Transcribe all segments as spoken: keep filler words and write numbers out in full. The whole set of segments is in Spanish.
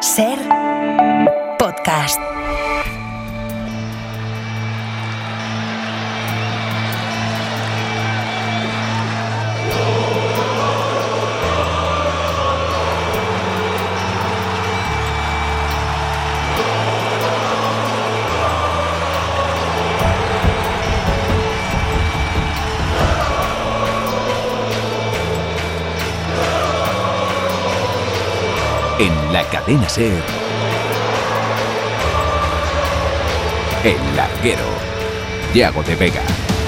Ser podcast. En la cadena SER, El Larguero, Yago de Vega.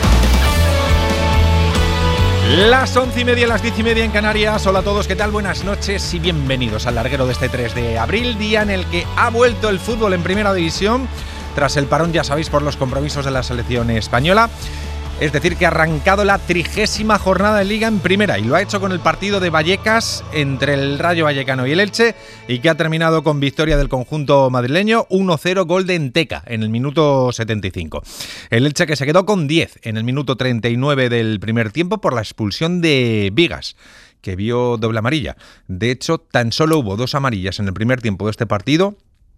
Las once y media, las diez y media en Canarias. Hola a todos, ¿qué tal? Buenas noches y bienvenidos al Larguero de este tres de abril, día en el que ha vuelto el fútbol en Primera División tras el parón, ya sabéis, por los compromisos de la selección española. Es decir, que ha arrancado la trigésima jornada de Liga en Primera y lo ha hecho con el partido de Vallecas entre el Rayo Vallecano y el Elche, y que ha terminado con victoria del conjunto madrileño, uno cero, gol de Enteca en el minuto setenta y cinco. El Elche que se quedó con diez en el minuto treinta y nueve del primer tiempo por la expulsión de Vigas, que vio doble amarilla. De hecho, tan solo hubo dos amarillas en el primer tiempo de este partido,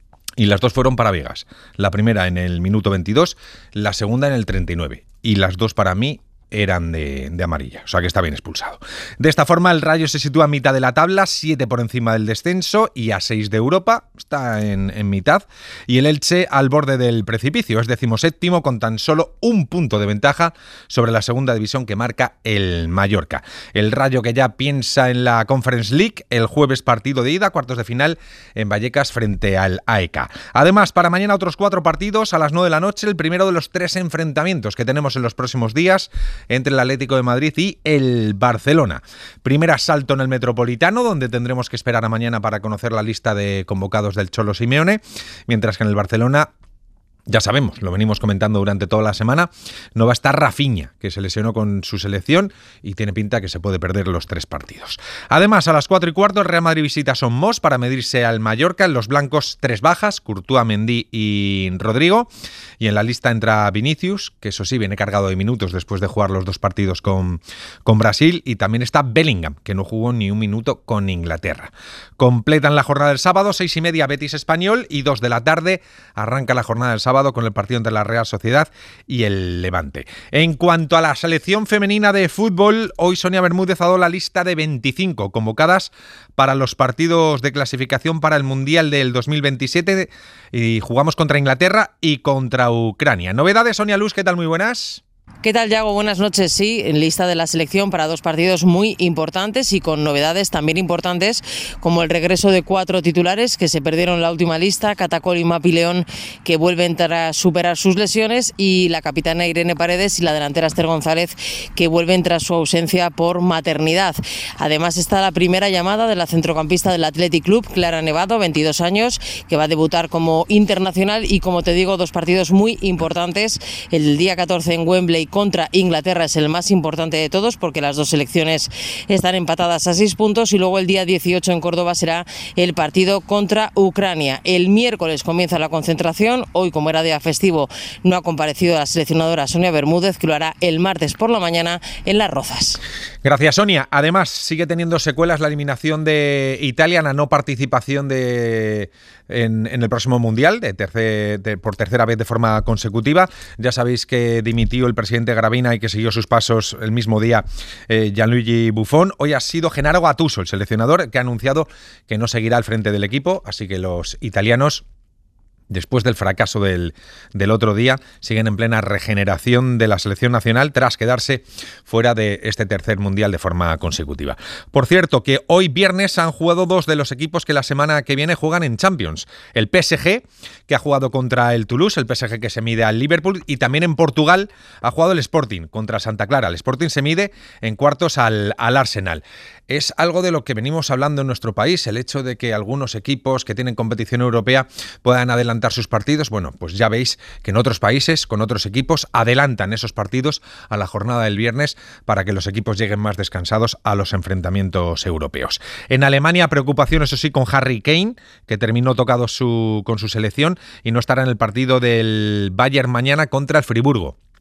y las dos fueron para Vigas. La primera en el minuto veintidós, la segunda en el treinta y nueve. Y las dos para mí eran de, de amarilla, o sea que está bien expulsado. De esta forma el Rayo se sitúa a mitad de la tabla, siete por encima del descenso y a seis de Europa, está en, en mitad, y el Elche al borde del precipicio, es decimoséptimo con tan solo un punto de ventaja sobre la segunda división que marca el Mallorca. El Rayo que ya piensa en la Conference League, el jueves partido de ida, cuartos de final en Vallecas frente al A E K. Además, para mañana otros cuatro partidos a las nueve de la noche, el primero de los tres enfrentamientos que tenemos en los próximos días entre el Atlético de Madrid y el Barcelona. Primer asalto en el Metropolitano, donde tendremos que esperar a mañana para conocer la lista de convocados del Cholo Simeone, mientras que en el Barcelona, ya sabemos, lo venimos comentando durante toda la semana, no va a estar Rafinha, que se lesionó con su selección y tiene pinta que se puede perder los tres partidos. Además, a las cuatro y cuarto, el Real Madrid visita Son Mos para medirse al Mallorca. En los blancos, tres bajas, Courtois, Mendy y Rodrigo. Y en la lista entra Vinicius, que eso sí, viene cargado de minutos después de jugar los dos partidos con, con Brasil. Y también está Bellingham, que no jugó ni un minuto con Inglaterra. Completan la jornada del sábado, seis y media, Betis Español, y dos de la tarde arranca la jornada del sábado con el partido entre la Real Sociedad y el Levante. En cuanto a la selección femenina de fútbol, hoy Sonia Bermúdez ha dado la lista de veinticinco convocadas para los partidos de clasificación para el Mundial del dos mil veintisiete, y jugamos contra Inglaterra y contra Ucrania. Novedades, Sonia Luz, ¿qué tal? Muy buenas. ¿Qué tal, Yago? Buenas noches. Sí, en lista de la selección para dos partidos muy importantes y con novedades también importantes, como el regreso de cuatro titulares que se perdieron en la última lista, Catacol y Mapi León, que vuelven tras superar sus lesiones, y la capitana Irene Paredes y la delantera Esther González, que vuelven tras su ausencia por maternidad. Además está la primera llamada de la centrocampista del Athletic Club, Clara Nevado, veintidós años, que va a debutar como internacional, y como te digo, dos partidos muy importantes. El día catorce en Wembley contra Inglaterra es el más importante de todos, porque las dos selecciones están empatadas a seis puntos, y luego el día dieciocho en Córdoba será el partido contra Ucrania. El miércoles comienza la concentración. Hoy, como era día festivo, no ha comparecido la seleccionadora Sonia Bermúdez, que lo hará el martes por la mañana en Las Rozas. Gracias, Sonia. Además, sigue teniendo secuelas la eliminación de Italia, la no participación de en, en el próximo Mundial de tercer, de, por tercera vez de forma consecutiva. Ya sabéis que dimitió el presidente Gravina y que siguió sus pasos el mismo día eh, Gianluigi Buffon. Hoy ha sido Gennaro Gattuso, el seleccionador, que ha anunciado que no seguirá al frente del equipo, así que los italianos, después del fracaso del, del otro día, siguen en plena regeneración de la selección nacional tras quedarse fuera de este tercer mundial de forma consecutiva. Por cierto, que hoy viernes han jugado dos de los equipos que la semana que viene juegan en Champions. El P S G, que ha jugado contra el Toulouse, el P S G que se mide al Liverpool, y también en Portugal ha jugado el Sporting contra Santa Clara. El Sporting se mide en cuartos al, al Arsenal. Es algo de lo que venimos hablando en nuestro país, el hecho de que algunos equipos que tienen competición europea puedan adelantar sus partidos. Bueno, pues ya veis que en otros países, con otros equipos, adelantan esos partidos a la jornada del viernes para que los equipos lleguen más descansados a los enfrentamientos europeos. En Alemania, preocupación, eso sí, con Harry Kane, que terminó tocado su, con su selección y no estará en el partido del Bayern mañana contra el Friburgo.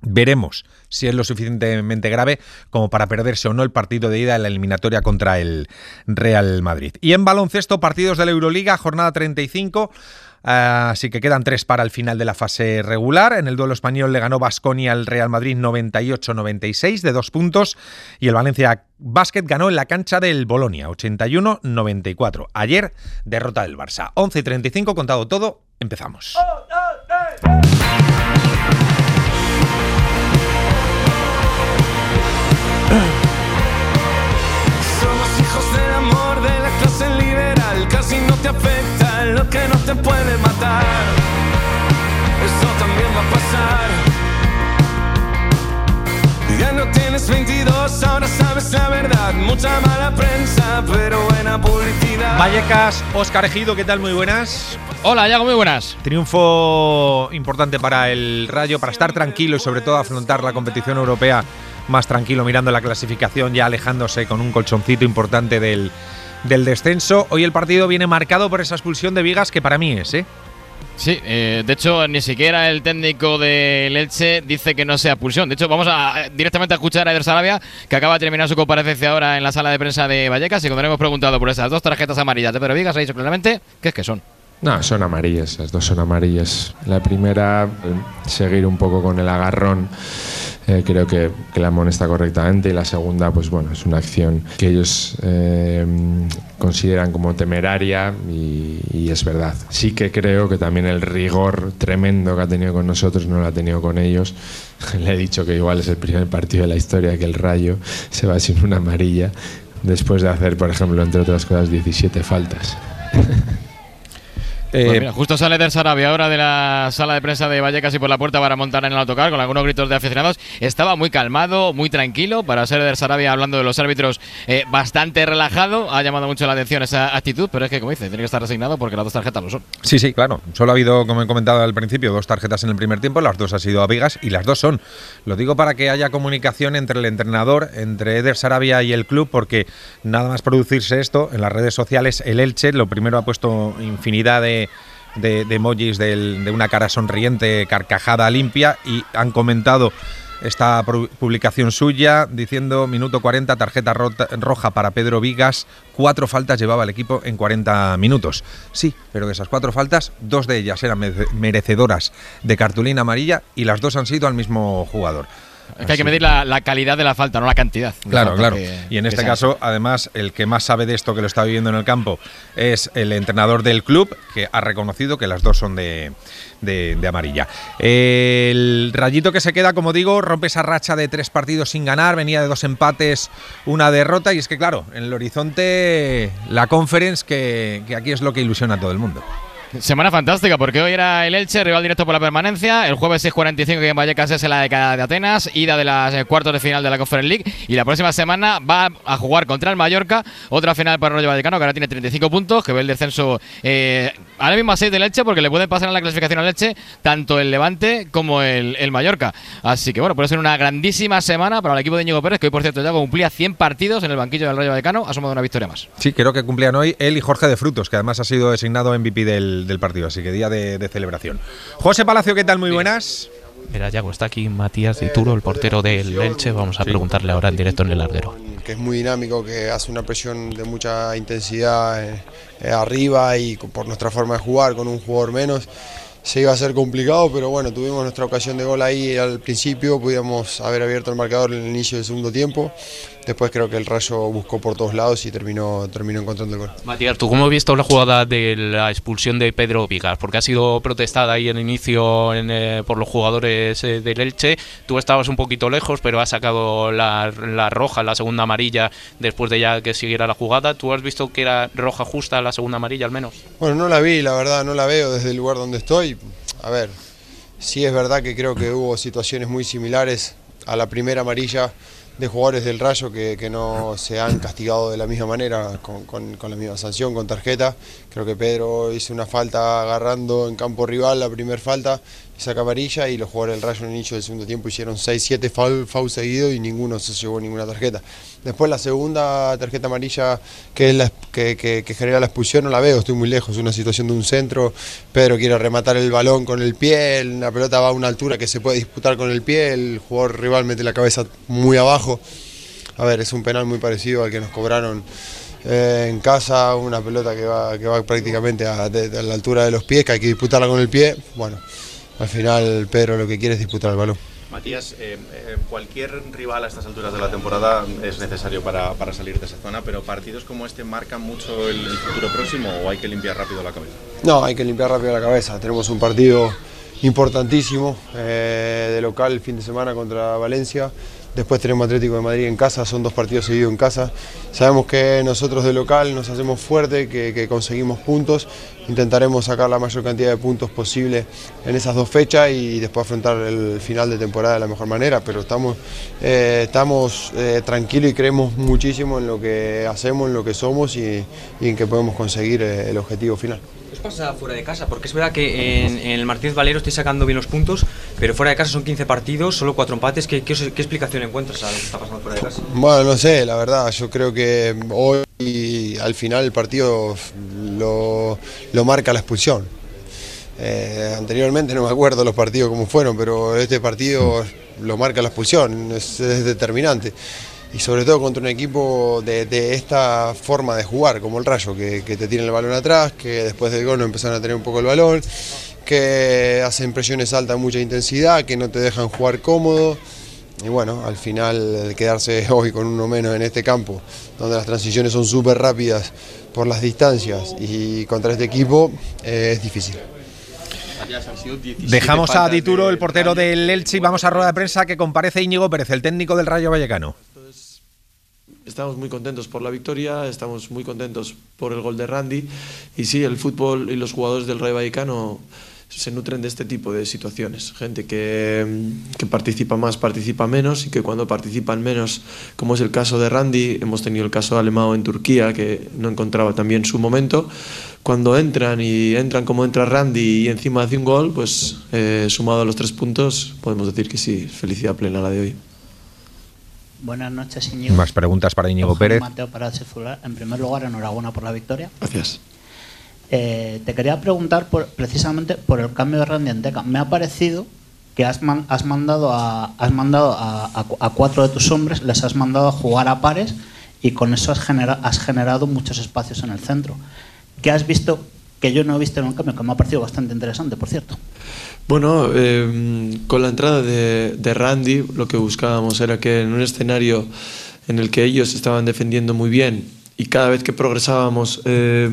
Veremos si es lo suficientemente grave como para perderse o no el partido de ida en la eliminatoria contra el Real Madrid. Y en baloncesto, partidos de la Euroliga, jornada treinta y cinco. Así que quedan tres para el final de la fase regular. En el duelo español le ganó Baskonia al Real Madrid noventa y ocho noventa y seis de dos puntos. Y el Valencia Basket ganó en la cancha del Bolonia ochenta y uno noventa y cuatro. Ayer, derrota del Barça. once y treinta y cinco, contado todo, empezamos. Somos hijos del amor de la clase liberal. Casi no te afecta lo que no te puede matar. Eso también va a pasar. Ya no tienes veintidós, ahora sabes la verdad. Mucha mala prensa, pero buena publicidad. Vallecas, Óscar Ejido, ¿qué tal? Muy buenas. Hola, Yago, muy buenas. Triunfo importante para el Rayo, para estar tranquilo y sobre todo afrontar la competición europea más tranquilo, mirando la clasificación, ya alejándose con un colchoncito importante del, del descenso. Hoy el partido viene marcado por esa expulsión de Vigas, que para mí es, ¿eh? Sí, eh, de hecho ni siquiera el técnico del Elche dice que no sea expulsión. De hecho vamos a directamente a escuchar a Eder Sarabia, que acaba de terminar su comparecencia ahora en la sala de prensa de Vallecas, y cuando le hemos preguntado por esas dos tarjetas amarillas de Pedro Vigas, ha dicho claramente que es que son. No, son amarillas, las dos son amarillas. La primera, seguir un poco con el agarrón, eh, creo que, que la amonesta correctamente, y la segunda, pues bueno, es una acción que ellos eh, consideran como temeraria y, y es verdad. Sí que creo que también el rigor tremendo que ha tenido con nosotros no lo ha tenido con ellos. Le he dicho que igual es el primer partido de la historia que el Rayo se va sin una amarilla, después de hacer, por ejemplo, entre otras cosas, diecisiete faltas. Pues mira, justo sale Eder Sarabia ahora de la sala de prensa de Vallecas y por la puerta para montar en el autocar con algunos gritos de aficionados. Estaba muy calmado, muy tranquilo para ser Eder Sarabia, hablando de los árbitros, eh, bastante relajado. Ha llamado mucho la atención esa actitud, pero es que, como dice, tiene que estar resignado porque las dos tarjetas lo son. Sí, sí, claro. Solo ha habido, como he comentado al principio, dos tarjetas en el primer tiempo. Las dos han sido a Vigas y las dos son. Lo digo para que haya comunicación entre el entrenador, entre Eder Sarabia y el club, porque nada más producirse esto, en las redes sociales el Elche lo primero ha puesto infinidad de de, de emojis del, de una cara sonriente, carcajada limpia, y han comentado esta publicación suya diciendo: minuto cuarenta, tarjeta rota, roja para Pedro Vigas, cuatro faltas llevaba el equipo en cuarenta minutos. Sí, pero de esas cuatro faltas, dos de ellas eran merecedoras de cartulina amarilla y las dos han sido al mismo jugador. Es que hay que medir la, la calidad de la falta, no la cantidad. Claro, claro. Que, y en este caso, además, el que más sabe de esto, que lo está viviendo en el campo, es el entrenador del club, que ha reconocido que las dos son de, de, de amarilla. El Rayito, que se queda, como digo, rompe esa racha de tres partidos sin ganar, venía de dos empates, una derrota, y es que, claro, en el horizonte la Conference, que, que aquí es lo que ilusiona a todo el mundo. Semana fantástica, porque hoy era el Elche, rival directo por la permanencia. El jueves seis cuarenta y cinco que en Vallecas es la década de Atenas, ida de las eh, cuartos de final de la Conference League. Y la próxima semana va a jugar contra el Mallorca, otra final para el Rayo Vallecano, que ahora tiene treinta y cinco puntos, que ve el descenso eh, ahora mismo a seis del Elche, porque le pueden pasar en la clasificación al Elche tanto el Levante como el, el Mallorca. Así que bueno, puede ser una grandísima semana para el equipo de Íñigo Pérez, que hoy, por cierto, ya cumplía cien partidos en el banquillo del Rayo Vallecano, ha sumado una victoria más. Sí, creo que cumplían hoy él y Jorge de Frutos, que además ha sido designado M V P del, del partido, así que día de, de celebración. José Palacio, ¿qué tal? Muy buenas. Mira, Yago, está aquí Matías Dituro, el portero del Elche. Vamos a preguntarle ahora en directo en el larguero. Que es muy dinámico, que hace una presión de mucha intensidad eh, eh, arriba, y por nuestra forma de jugar, con un jugador menos, se iba a ser complicado, pero bueno, tuvimos nuestra ocasión de gol ahí al principio, pudimos haber abierto el marcador en el inicio del segundo tiempo. Después creo que el Rayo buscó por todos lados y terminó, terminó encontrando el gol. Matías, ¿tú cómo has visto la jugada de la expulsión de Pedro Vigas? Porque ha sido protestada ahí en el inicio en, eh, por los jugadores eh, del Elche. Tú estabas un poquito lejos, pero has sacado la, la roja, la segunda amarilla, después de ya que siguiera la jugada. ¿Tú has visto que era roja justa la segunda amarilla al menos? Bueno, no la vi, la verdad, no la veo desde el lugar donde estoy. A ver, sí es verdad que creo que hubo situaciones muy similares a la primera amarilla de jugadores del Rayo que, que no se han castigado de la misma manera, con, con, con la misma sanción, con tarjeta. Creo que Pedro hizo una falta agarrando en campo rival, la primera falta, y saca amarilla, y los jugadores del Rayo en el inicio del segundo tiempo hicieron seis siete foul, foul seguidos y ninguno se llevó ninguna tarjeta. Después la segunda tarjeta amarilla, que es la que, que, que genera la expulsión no la veo, estoy muy lejos, es una situación de un centro, Pedro quiere rematar el balón con el pie, la pelota va a una altura que se puede disputar con el pie, el jugador rival mete la cabeza muy abajo. A ver, es un penal muy parecido al que nos cobraron eh, en casa, una pelota que va, que va prácticamente a, de, a la altura de los pies, que hay que disputarla con el pie. Bueno, al final Pedro lo que quiere es disputar el balón. Matías, eh, eh, cualquier rival a estas alturas de la temporada es necesario para, para salir de esa zona, pero partidos como este marcan mucho el, el futuro próximo, ¿o hay que limpiar rápido la cabeza? No, hay que limpiar rápido la cabeza. Tenemos un partido importantísimo eh, de local el fin de semana contra Valencia. Después tenemos Atlético de Madrid en casa, son dos partidos seguidos en casa. Sabemos que nosotros de local nos hacemos fuerte, que, que conseguimos puntos. Intentaremos sacar la mayor cantidad de puntos posible en esas dos fechas y después afrontar el final de temporada de la mejor manera. Pero estamos, eh, estamos eh, tranquilos y creemos muchísimo en lo que hacemos, en lo que somos y, y en que podemos conseguir eh, el objetivo final. ¿Qué os pasa fuera de casa? Porque es verdad que en, en el Martínez Valero estáis sacando bien los puntos, pero fuera de casa son quince partidos, solo cuatro empates. ¿Qué, qué, qué explicación encuentras a lo que está pasando fuera de casa? Bueno, no sé, la verdad, yo creo que hoy al final el partido lo, lo marca la expulsión. Eh, anteriormente no me acuerdo los partidos cómo fueron, pero este partido lo marca la expulsión, es, es determinante. Y sobre todo contra un equipo de, de esta forma de jugar, como el Rayo, que, que te tiene el balón atrás, que después del gol no empezaron a tener un poco el balón, que hacen presiones altas, mucha intensidad, que no te dejan jugar cómodo. Y bueno, al final quedarse hoy con uno menos en este campo, donde las transiciones son súper rápidas por las distancias y contra este equipo eh, es difícil. Dejamos a Dituro, el portero del Elche, y vamos a rueda de prensa que comparece Íñigo Pérez, el técnico del Rayo Vallecano. Estamos muy contentos por la victoria, estamos muy contentos por el gol de Randy y sí, el fútbol y los jugadores del Rayo Vallecano se nutren de este tipo de situaciones. Gente que, que participa más, participa menos y que cuando participan menos, como es el caso de Randy, hemos tenido el caso de Alemão en Turquía que no encontraba también su momento. Cuando entran y entran como entra Randy y encima hace un gol, pues eh, sumado a los tres puntos, podemos decir que sí, felicidad plena la de hoy. Buenas noches, Íñigo. Más preguntas para Íñigo Pérez. Mateo para Chefular. En primer lugar, enhorabuena por la victoria. Gracias. Eh, te quería preguntar por, precisamente por el cambio de Randy Anteca. Me ha parecido que has, man, has mandado, a, has mandado a, a, a cuatro de tus hombres, les has mandado a jugar a pares y con eso has, genera, has generado muchos espacios en el centro. ¿Qué has visto que yo no he visto en el cambio? Que me ha parecido bastante interesante, por cierto. Bueno, eh, con la entrada de, de Randy lo que buscábamos era que en un escenario en el que ellos estaban defendiendo muy bien y cada vez que progresábamos eh,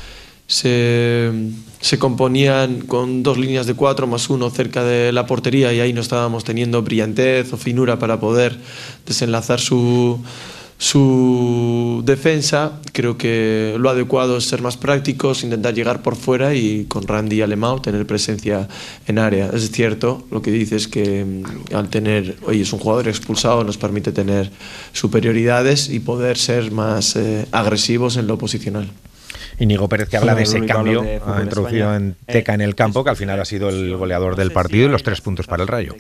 se, se componían con dos líneas de cuatro más uno cerca de la portería y ahí no estábamos teniendo brillantez o finura para poder desenlazar su... su defensa. Creo que lo adecuado es ser más prácticos, intentar llegar por fuera y con Randy y Alemão tener presencia en área. Es cierto lo que dices que al tener, oye, es un jugador expulsado, nos permite tener superioridades y poder ser más eh, agresivos en lo posicional. Íñigo Pérez, que habla de ese cambio, ha introducido en Teca en el campo, que al final ha sido el goleador del partido y los tres puntos para el Rayo.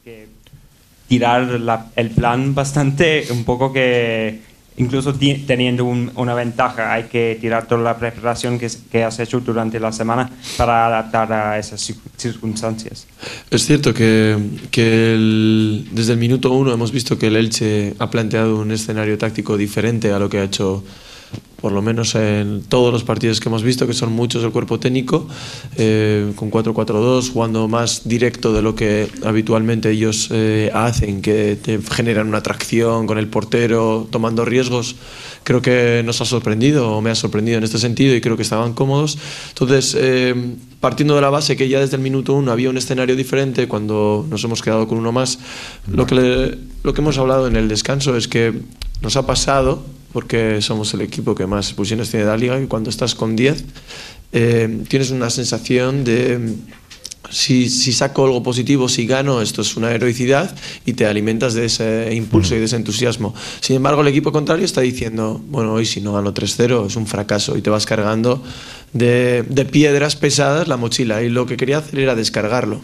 Tirar la, el plan bastante, un poco que incluso ti, teniendo un, una ventaja, hay que tirar toda la preparación que, que has hecho durante la semana para adaptar a esas circunstancias. Es cierto que, que el, desde el minuto uno hemos visto que el Elche ha planteado un escenario táctico diferente a lo que ha hecho, por lo menos en todos los partidos que hemos visto, que son muchos del cuerpo técnico, eh, con cuatro cuatro dos, jugando más directo de lo que habitualmente ellos eh, hacen, que te generan una atracción con el portero, tomando riesgos. Creo que nos ha sorprendido, o me ha sorprendido en este sentido, y creo que estaban cómodos. Entonces, eh, partiendo de la base que ya desde el minuto uno había un escenario diferente, cuando nos hemos quedado con uno más, lo que, le, lo que hemos hablado en el descanso es que nos ha pasado, porque somos el equipo que más expulsiones tiene de la liga, y cuando estás con diez eh, tienes una sensación de si, si saco algo positivo, si gano, esto es una heroicidad y te alimentas de ese impulso y de ese entusiasmo. Sin embargo, el equipo contrario está diciendo, bueno, hoy si no gano tres cero es un fracaso, y te vas cargando de, de piedras pesadas la mochila, y lo que quería hacer era descargarlo.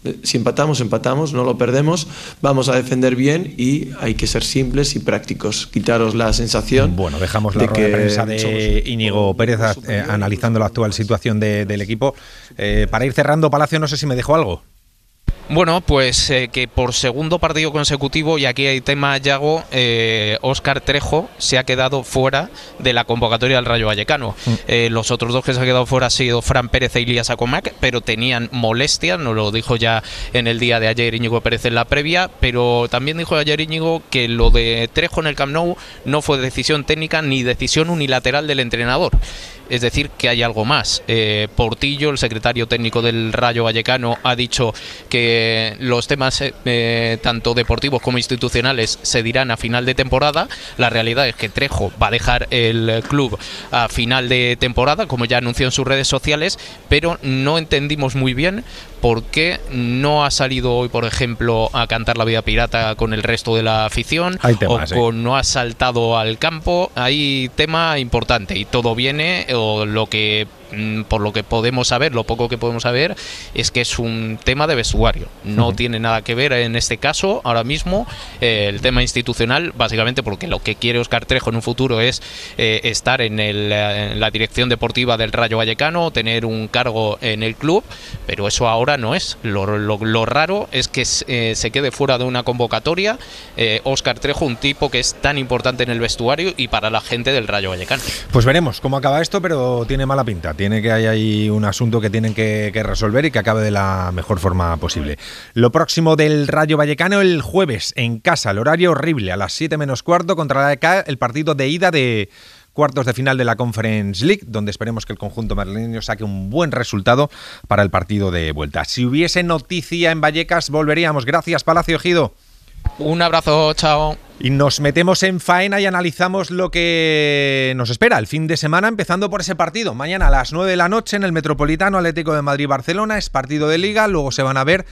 Si empatamos, empatamos, no lo perdemos, vamos a defender bien y hay que ser simples y prácticos, quitaros la sensación. Bueno, dejamos la de rueda que de prensa de Íñigo Pérez eh, analizando la actual situación de, del equipo. Eh, para ir cerrando, Palacio, no sé si me dejó algo. Bueno, pues eh, que por segundo partido consecutivo, y aquí hay tema, Yago, eh, Óscar Trejo se ha quedado fuera de la convocatoria del Rayo Vallecano. Mm. Eh, los otros dos que se han quedado fuera han sido Fran Pérez e Ilías Acomac, pero tenían molestias, nos lo dijo ya en el día de ayer Íñigo Pérez en la previa, pero también dijo ayer Íñigo que lo de Trejo en el Camp Nou no fue decisión técnica ni decisión unilateral del entrenador. Es decir, que hay algo más. Eh, Portillo, el secretario técnico del Rayo Vallecano, ha dicho que los temas eh, tanto deportivos como institucionales se dirán a final de temporada. La realidad es que Trejo va a dejar el club a final de temporada, como ya anunció en sus redes sociales, pero no entendimos muy bien por qué no ha salido hoy, por ejemplo, a cantar La Vida Pirata con el resto de la afición, temas, o con, eh. no ha saltado al campo. Hay tema importante y todo viene, o lo que por lo que podemos saber, lo poco que podemos saber, es que es un tema de vestuario. No uh-huh. tiene nada que ver en este caso, ahora mismo, eh, el tema institucional, básicamente porque lo que quiere Óscar Trejo en un futuro es eh, estar en, el, en la dirección deportiva del Rayo Vallecano, tener un cargo en el club, pero eso ahora no es. Lo, lo, lo raro es que eh, se quede fuera de una convocatoria eh, Óscar Trejo, un tipo que es tan importante en el vestuario y para la gente del Rayo Vallecano. Pues veremos cómo acaba esto, pero tiene mala pinta. Tiene que hay ahí un asunto que tienen que, que resolver y que acabe de la mejor forma posible. Lo próximo del Rayo Vallecano el jueves en casa, el horario horrible, a las siete menos cuarto contra la A E C, el partido de ida de cuartos de final de la Conference League, donde esperemos que el conjunto madrileño saque un buen resultado para el partido de vuelta. Si hubiese noticia en Vallecas, volveríamos. Gracias, Palacio Ejido. Un abrazo, chao. Y nos metemos en faena y analizamos lo que nos espera el fin de semana, empezando por ese partido. Mañana a las nueve de la noche en el Metropolitano, Atlético de Madrid-Barcelona, es partido de Liga, luego se van a ver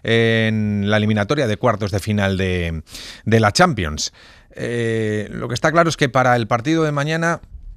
en la eliminatoria de cuartos de final de, de la Champions. Eh, lo que está claro es que para el partido de mañana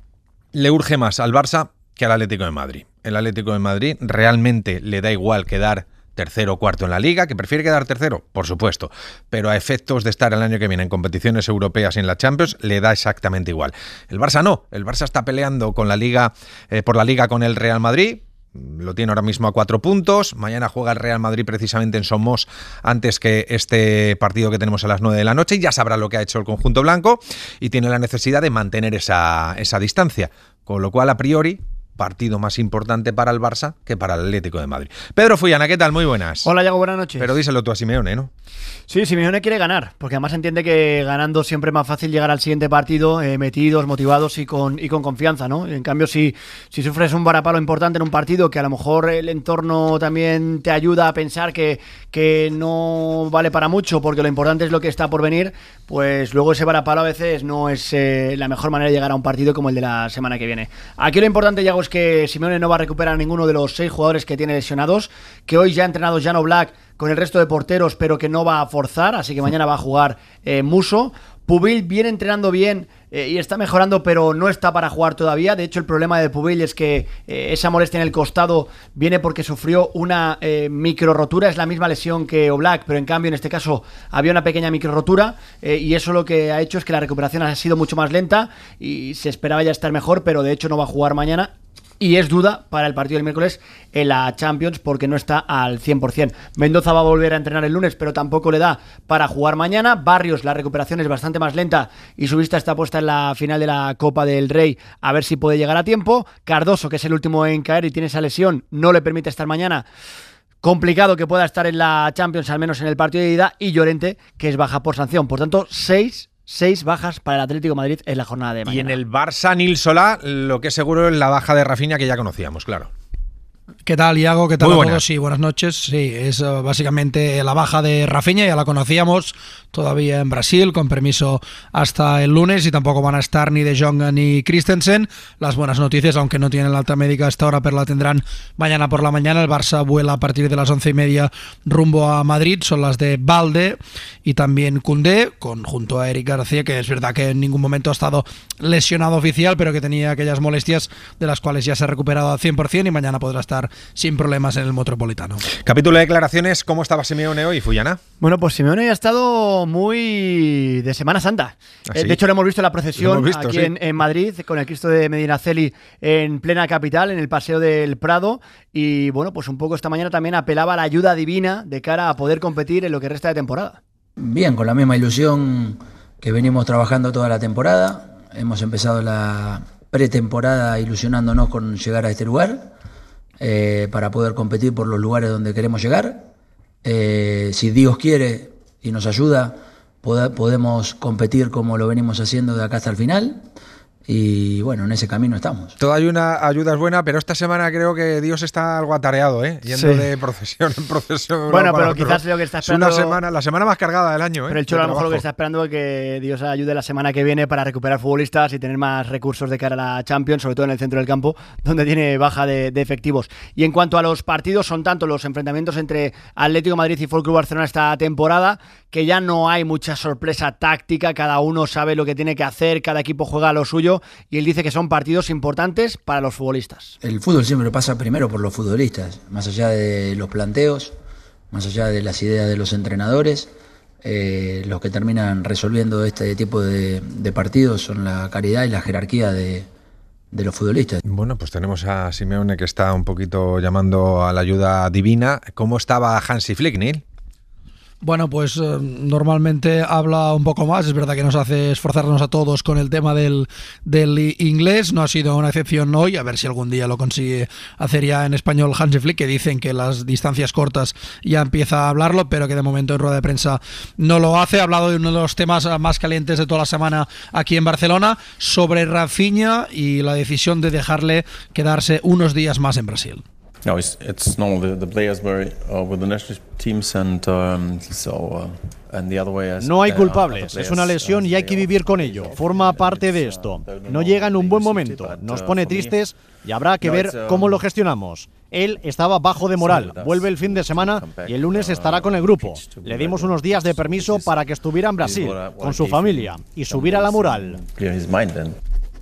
le urge más al Barça que al Atlético de Madrid. El Atlético de Madrid realmente le da igual quedar tercero o cuarto en la Liga, que prefiere quedar tercero, por supuesto, pero a efectos de estar el año que viene en competiciones europeas y en la Champions, le da exactamente igual. El Barça no, el Barça está peleando con la Liga, eh, por la Liga con el Real Madrid, lo tiene ahora mismo a cuatro puntos, mañana juega el Real Madrid precisamente en Somos antes que este partido que tenemos a las nueve de la noche, y ya sabrá lo que ha hecho el conjunto blanco, y tiene la necesidad de mantener esa, esa distancia, con lo cual a priori partido más importante para el Barça que para el Atlético de Madrid. Pedro Fullana, ¿qué tal? Muy buenas. Hola, Yago, buenas noches. Pero díselo tú a Simeone, ¿no? Sí, Simeone quiere ganar, porque además entiende que ganando siempre es más fácil llegar al siguiente partido eh, metidos, motivados y con, y con confianza, ¿no? En cambio, si, si sufres un varapalo importante en un partido, que a lo mejor el entorno también te ayuda a pensar que, que no vale para mucho, porque lo importante es lo que está por venir, pues luego ese varapalo a veces no es eh, la mejor manera de llegar a un partido como el de la semana que viene. Aquí lo importante, Yago, es que Simeone no va a recuperar a ninguno de los seis jugadores que tiene lesionados, que hoy ya ha entrenado Jan Oblak con el resto de porteros, pero que no va a forzar, así que mañana va a jugar eh, Muso. Pubil viene entrenando bien eh, y está mejorando, pero no está para jugar todavía. De hecho, el problema de Pubil es que eh, esa molestia en el costado viene porque sufrió una eh, micro rotura. Es la misma lesión que Oblak, pero en cambio en este caso había una pequeña micro rotura eh, y eso lo que ha hecho es que la recuperación ha sido mucho más lenta y se esperaba ya estar mejor, pero de hecho no va a jugar mañana. Y es duda para el partido del miércoles en la Champions porque no está al cien por ciento. Mendoza va a volver a entrenar el lunes, pero tampoco le da para jugar mañana. Barrios, la recuperación es bastante más lenta y su vista está puesta en la final de la Copa del Rey, a ver si puede llegar a tiempo. Cardoso, que es el último en caer y tiene esa lesión, no le permite estar mañana. Complicado que pueda estar en la Champions, al menos en el partido de ida. Y Llorente, que es baja por sanción. Por tanto, seis... Seis bajas para el Atlético de Madrid en la jornada de mañana. Y en el Barça, Nil Solá, lo que es seguro es la baja de Rafinha, que ya conocíamos, claro. ¿Qué tal, Iago? ¿Qué tal Muy a buenas. todos? Sí, buenas noches. Sí, es uh, básicamente la baja de Rafinha, ya la conocíamos, todavía en Brasil, con permiso hasta el lunes, y tampoco van a estar ni De Jong ni Christensen. Las buenas noticias, aunque no tienen la alta médica hasta ahora, pero la tendrán mañana por la mañana. El Barça vuela a partir de las once y media rumbo a Madrid, son las de Balde y también Koundé, con, junto a Eric García, que es verdad que en ningún momento ha estado lesionado oficial, pero que tenía aquellas molestias de las cuales ya se ha recuperado al cien por ciento y mañana podrá estar estar sin problemas en el Metropolitano. Capítulo de declaraciones, ¿cómo estaba Simeone hoy, Fullana? Bueno, pues Simeone ha estado muy de Semana Santa. ¿Ah, eh, sí? De hecho, lo hemos visto en la procesión visto, aquí sí. en, en Madrid, con el Cristo de Medinaceli en plena capital, en el Paseo del Prado. Y bueno, pues un poco esta mañana también apelaba a la ayuda divina de cara a poder competir en lo que resta de temporada. Bien, con la misma ilusión que venimos trabajando toda la temporada. Hemos empezado la pretemporada ilusionándonos con llegar a este lugar eh, para poder competir por los lugares donde queremos llegar. Eh, si Dios quiere y nos ayuda, pod- podemos competir como lo venimos haciendo de acá hasta el final. Y bueno, en ese camino estamos. Toda ayuda, ayuda es buena, pero esta semana creo que Dios está algo atareado, ¿eh? Yendo Sí. de procesión en procesión. Bueno, uno pero para otro. quizás lo que está Es una esperando- semana, la semana más cargada del año, ¿eh? Pero el Cholo de a lo mejor lo que trabajo. está esperando es que Dios ayude la semana que viene para recuperar futbolistas y tener más recursos de cara a la Champions, sobre todo en el centro del campo, donde tiene baja de, de efectivos. Y en cuanto a los partidos, son tanto los enfrentamientos entre Atlético de Madrid y Fútbol Club Barcelona esta temporada, que ya no hay mucha sorpresa táctica, cada uno sabe lo que tiene que hacer, cada equipo juega a lo suyo, y él dice que son partidos importantes para los futbolistas. El fútbol siempre pasa primero por los futbolistas, más allá de los planteos, más allá de las ideas de los entrenadores. Eh, los que terminan resolviendo este tipo de, de partidos son la calidad y la jerarquía de, de los futbolistas. Bueno, pues tenemos a Simeone que está un poquito llamando a la ayuda divina. ¿Cómo estaba Hansi Flick, Neil? Bueno, pues eh, normalmente habla un poco más, es verdad que nos hace esforzarnos a todos con el tema del, del inglés, no ha sido una excepción hoy, a ver si algún día lo consigue hacer ya en español Hansi Flick, que dicen que las distancias cortas ya empieza a hablarlo, pero que de momento en rueda de prensa no lo hace. Ha hablado de uno de los temas más calientes de toda la semana aquí en Barcelona, sobre Rafinha y la decisión de dejarle quedarse unos días más en Brasil. No, it's it's normal. The, the players were uh, with the national teams, and um, so uh, and the other way. As, No hay uh, culpables, other es una players, lesión uh, y hay que vivir con ello. Forma parte de esto. No llega en un buen momento, nos pone tristes y habrá que ver cómo lo gestionamos. Él estaba bajo de moral, vuelve el fin de semana y el lunes estará con el grupo. Le dimos unos días de permiso para que estuviera en Brasil, con su familia, y subiera la moral. clear his mind then.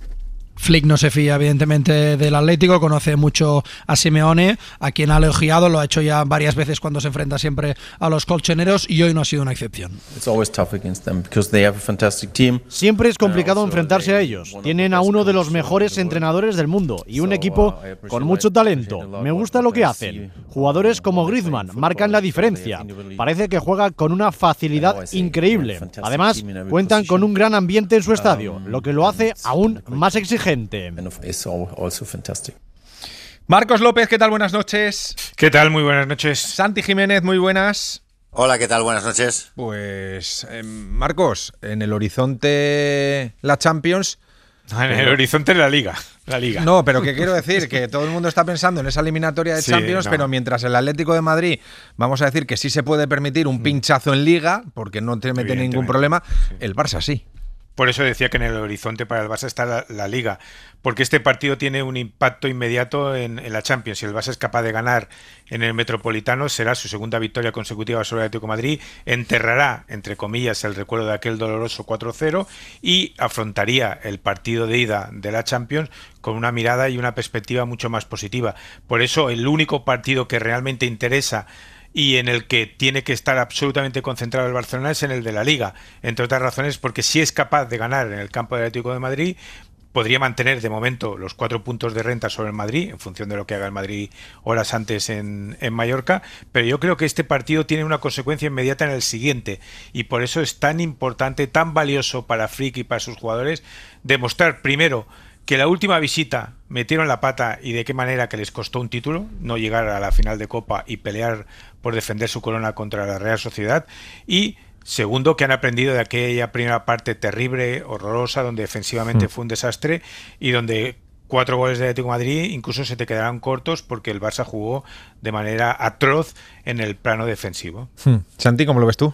Flick no se fía evidentemente del Atlético, conoce mucho a Simeone, a quien ha elogiado, lo ha hecho ya varias veces cuando se enfrenta siempre a los colchoneros, y hoy no ha sido una excepción. It's always tough against them because they have a fantastic team. Siempre es complicado enfrentarse a ellos. Tienen a uno de los mejores entrenadores del mundo y un equipo con mucho talento. Me gusta lo que hacen. Jugadores como Griezmann marcan la diferencia. Parece que juega con una facilidad increíble. Además, cuentan con un gran ambiente en su estadio, lo que lo hace aún más exigente. It's also fantastic. Marcos López, ¿qué tal? Buenas noches. ¿Qué tal? Muy buenas noches. Santi Jiménez, muy buenas. Hola, ¿qué tal? Buenas noches. Pues, eh, Marcos, en el horizonte la Champions. En el horizonte la Liga. La Liga. No, pero que quiero decir que todo el mundo está pensando en esa eliminatoria de Sí, Champions, no. pero mientras el Atlético de Madrid, vamos a decir que sí se puede permitir un pinchazo en Liga, porque no te mete ningún problema, el Barça sí. Por eso decía que en el horizonte para el Barça está la, la Liga, porque este partido tiene un impacto inmediato en, en la Champions. Si el Barça es capaz de ganar en el Metropolitano, será su segunda victoria consecutiva sobre el Atlético de Madrid, enterrará, entre comillas, el recuerdo de aquel doloroso cuatro cero y afrontaría el partido de ida de la Champions con una mirada y una perspectiva mucho más positiva. Por eso el único partido que realmente interesa y en el que tiene que estar absolutamente concentrado el Barcelona es en el de la Liga, entre otras razones porque si es capaz de ganar en el campo del Atlético de Madrid, podría mantener de momento los cuatro puntos de renta sobre el Madrid, en función de lo que haga el Madrid horas antes en, en Mallorca, pero yo creo que este partido tiene una consecuencia inmediata en el siguiente, y por eso es tan importante, tan valioso para Flick y para sus jugadores, demostrar primero que la última visita metieron la pata y de qué manera que les costó un título, no llegar a la final de Copa y pelear por defender su corona contra la Real Sociedad, y segundo, que han aprendido de aquella primera parte terrible, horrorosa, donde defensivamente mm. fue un desastre y donde cuatro goles de Atlético de Madrid incluso se te quedarán cortos porque el Barça jugó de manera atroz en el plano defensivo. Hmm. Santi, ¿cómo lo ves tú?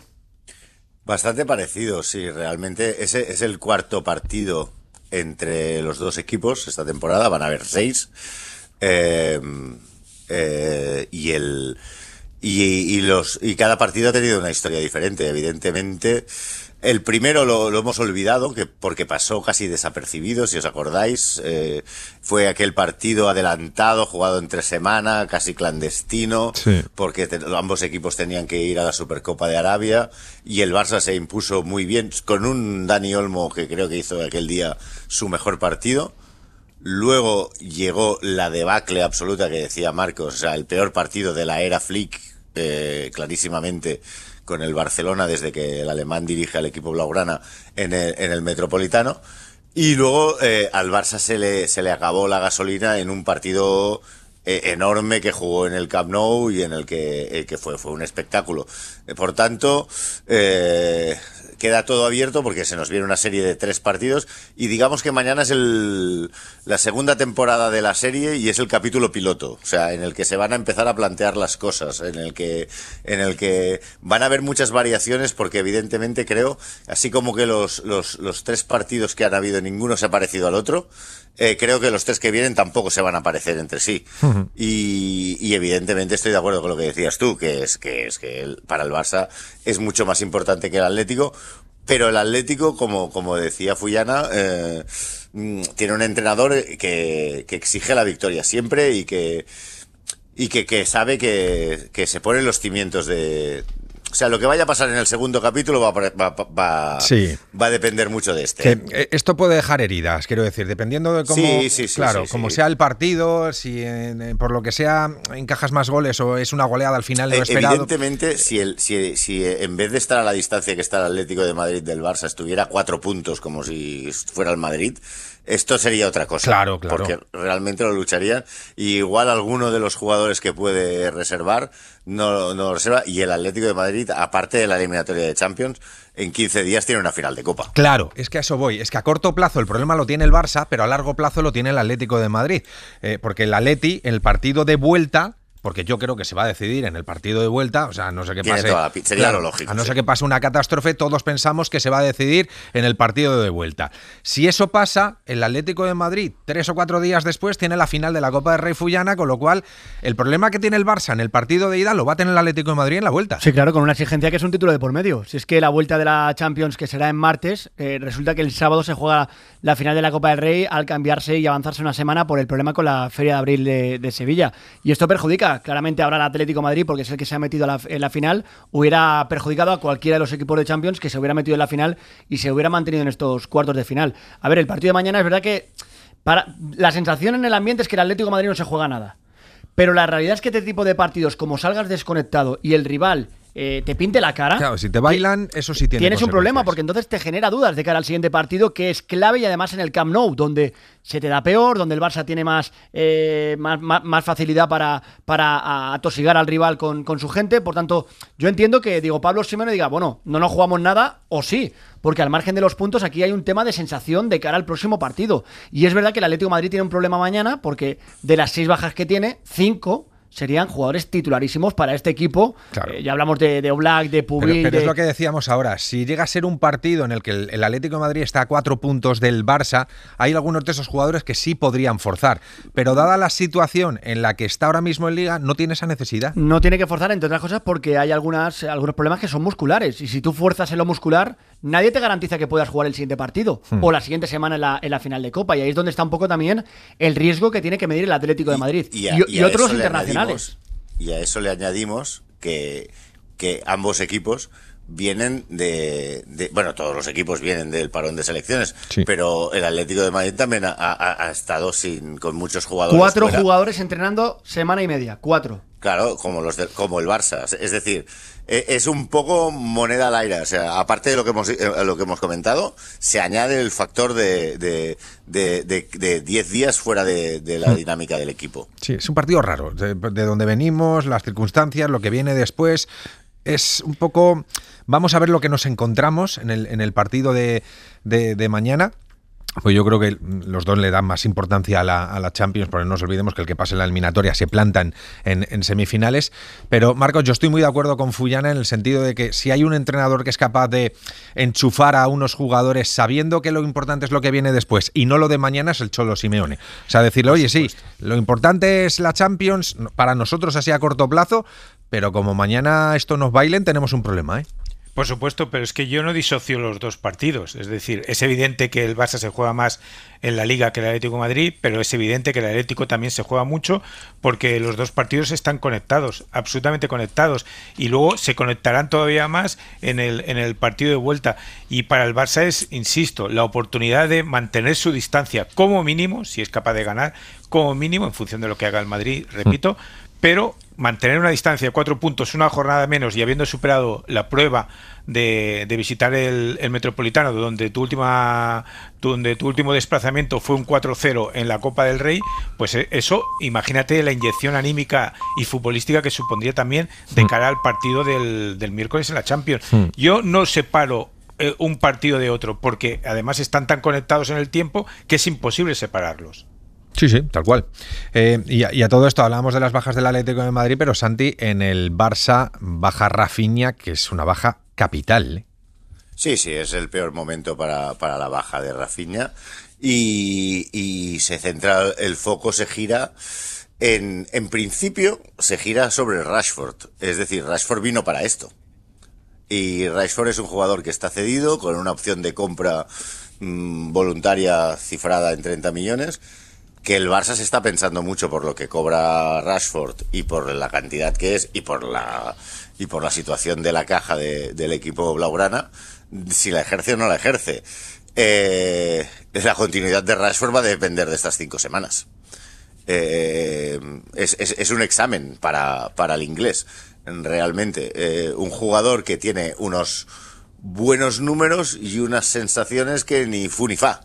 Bastante parecido, sí, realmente. Ese es el cuarto partido entre los dos equipos esta temporada, van a haber seis, eh, eh, y el y, y los y cada partido ha tenido una historia diferente. Evidentemente, El primero lo, lo hemos olvidado, que porque pasó casi desapercibido, si os acordáis. Eh, fue aquel partido adelantado, jugado entre semana, casi clandestino, sí. porque te, ambos equipos tenían que ir a la Supercopa de Arabia, y el Barça se impuso muy bien, con un Dani Olmo que creo que hizo aquel día su mejor partido. Luego llegó la debacle absoluta que decía Marcos, o sea, el peor partido de la era Flick, eh, clarísimamente, con el Barcelona desde que el alemán dirige al equipo blaugrana en el, en el Metropolitano. Y luego eh, al Barça se le, se le acabó la gasolina en un partido eh, enorme que jugó en el Camp Nou y en el que, el que fue, fue un espectáculo. Eh, por tanto, eh, queda todo abierto porque se nos viene una serie de tres partidos y digamos que mañana es el, la segunda temporada de la serie y es el capítulo piloto, o sea, en el que se van a empezar a plantear las cosas, en el que, en el que van a haber muchas variaciones porque evidentemente creo, así como que los, los, los tres partidos que han habido ninguno se ha parecido al otro, eh, creo que los tres que vienen tampoco se van a parecer entre sí. Uh-huh. y, y evidentemente estoy de acuerdo con lo que decías tú, que es que, es que el, para el Barça es mucho más importante que el Atlético. Pero el Atlético, como, como decía Fullana, eh, tiene un entrenador que, que exige la victoria siempre y que, y que, que sabe que, que se ponen los cimientos de... O sea, lo que vaya a pasar en el segundo capítulo va, va, va, sí. va a depender mucho de este. Que esto puede dejar heridas, quiero decir, dependiendo de cómo, sí, sí, sí, claro, sí, sí, como sí. sea el partido, si en, por lo que sea encajas más goles o es una goleada al final lo esperado. Evidentemente, si, el, si, si en vez de estar a la distancia que está el Atlético de Madrid del Barça estuviera a cuatro puntos como si fuera el Madrid, esto sería otra cosa. Claro, claro. Porque realmente lo lucharían. Y igual alguno de los jugadores que puede reservar no, no lo reserva. Y el Atlético de Madrid, aparte de la eliminatoria de Champions, en quince días tiene una final de Copa. Claro, es que a eso voy. Es que a corto plazo el problema lo tiene el Barça, pero a largo plazo lo tiene el Atlético de Madrid. Eh, porque el Atleti, en el partido de vuelta... Porque yo creo que se va a decidir en el partido de vuelta, o sea, a no sé qué pase. Toda la, sería claro, lo lógico. A no sí. ser que pase una catástrofe, todos pensamos que se va a decidir en el partido de vuelta. Si eso pasa, el Atlético de Madrid, tres o cuatro días después, tiene la final de la Copa del Rey Fullana, con lo cual el problema que tiene el Barça en el partido de ida lo va a tener el Atlético de Madrid en la vuelta. Sí, claro, con una exigencia que es un título de por medio. Si es que la vuelta de la Champions, que será en martes, eh, resulta que el sábado se juega la final de la Copa del Rey al cambiarse y avanzarse una semana por el problema con la Feria de Abril de, de Sevilla. Y esto perjudica claramente ahora la Atlético de Madrid, porque es el que se ha metido a la, en la final, hubiera perjudicado a cualquiera de los equipos de Champions que se hubiera metido en la final y se hubiera mantenido en estos cuartos de final. A ver, el partido de mañana es verdad que para, la sensación en el ambiente es que el Atlético de Madrid no se juega nada. Pero la realidad es que este tipo de partidos, como salgas desconectado y el rival eh, te pinte la cara... Claro, si te bailan, eso sí tiene Tienes un problema, porque entonces te genera dudas de cara al siguiente partido, que es clave y además en el Camp Nou, donde se te da peor, donde el Barça tiene más, eh, más, más, más facilidad para, para atosigar al rival con, con su gente. Por tanto, yo entiendo que digo Pablo Simeone diga, bueno, no nos jugamos nada, o sí, porque al margen de los puntos aquí hay un tema de sensación de cara al próximo partido. Y es verdad que el Atlético de Madrid tiene un problema mañana, porque de las seis bajas que tiene, cinco serían jugadores titularísimos para este equipo. Claro. Eh, ya hablamos de, de Oblak, de Pubil... Pero, pero de... es lo que decíamos ahora. Si llega a ser un partido en el que el, el Atlético de Madrid está a cuatro puntos del Barça, hay algunos de esos jugadores que sí podrían forzar. Pero dada la situación en la que está ahora mismo en Liga, no tiene esa necesidad. No tiene que forzar, entre otras cosas, porque hay algunas, algunos problemas que son musculares. Y si tú fuerzas en lo muscular, nadie te garantiza que puedas jugar el siguiente partido hmm. o la siguiente semana en la, en la final de Copa. Y ahí es donde está un poco también el riesgo que tiene que medir el Atlético de Madrid. Y, y, a, y, y, y otros internacionales. Y a eso le añadimos que, que ambos equipos vienen de, de... Bueno, todos los equipos vienen del parón de selecciones, sí. pero el Atlético de Madrid también ha, ha, ha estado sin con muchos jugadores. Cuatro fuera. jugadores entrenando semana y media. Cuatro. Claro, como los de, como el Barça. Es decir, es un poco moneda al aire. O sea, aparte de lo que hemos lo que hemos comentado, se añade el factor de de de, de, de diez días fuera de, de la dinámica del equipo. Sí, es un partido raro. De, de donde venimos, las circunstancias, lo que viene después. Es un poco... Vamos a ver lo que nos encontramos en el, en el partido de, de, de mañana. Pues yo creo que los dos le dan más importancia a la, a la Champions, porque no nos olvidemos que el que pase en la eliminatoria se plantan en, en semifinales. Pero, Marcos, yo estoy muy de acuerdo con Fullana en el sentido de que si hay un entrenador que es capaz de enchufar a unos jugadores sabiendo que lo importante es lo que viene después y no lo de mañana, es el Cholo Simeone. O sea, decirle, oye, sí, lo importante es la Champions, para nosotros así a corto plazo, pero como mañana esto nos bailen, tenemos un problema, ¿eh? Por supuesto, pero es que yo no disocio los dos partidos. Es decir, es evidente que el Barça se juega más en la Liga que el Atlético de Madrid, pero es evidente que el Atlético también se juega mucho porque los dos partidos están conectados, absolutamente conectados, y luego se conectarán todavía más en el, en el partido de vuelta. Y para el Barça es, insisto, la oportunidad de mantener su distancia como mínimo, si es capaz de ganar, como mínimo, en función de lo que haga el Madrid, repito, pero mantener una distancia de cuatro puntos, una jornada menos, y habiendo superado la prueba de, de visitar el, el Metropolitano, donde tu última donde tu último desplazamiento fue un cuatro cero en la Copa del Rey, pues eso, imagínate la inyección anímica y futbolística que supondría también de cara al partido del, del miércoles en la Champions. Mm. Yo no separo eh, un partido de otro, porque además están tan conectados en el tiempo que es imposible separarlos. Sí, sí, tal cual. Eh, y, a, y a todo esto hablábamos de las bajas del Atlético de Madrid, pero Santi, en el Barça baja Rafinha, que es una baja capital, ¿eh? Sí, sí, es el peor momento para, para la baja de Rafinha y, y se centra, el foco se gira, en, en principio se gira sobre Rashford, es decir, Rashford vino para esto. Y Rashford es un jugador que está cedido con una opción de compra mmm, voluntaria cifrada en treinta millones, que el Barça se está pensando mucho por lo que cobra Rashford y por la cantidad que es y por la y por la situación de la caja de, del equipo blaugrana, si la ejerce o no la ejerce. Eh, la continuidad de Rashford va a depender de estas cinco semanas. Eh, es, es, es un examen para, para el inglés, realmente. Eh, un jugador que tiene unos buenos números y unas sensaciones que ni fu ni fa.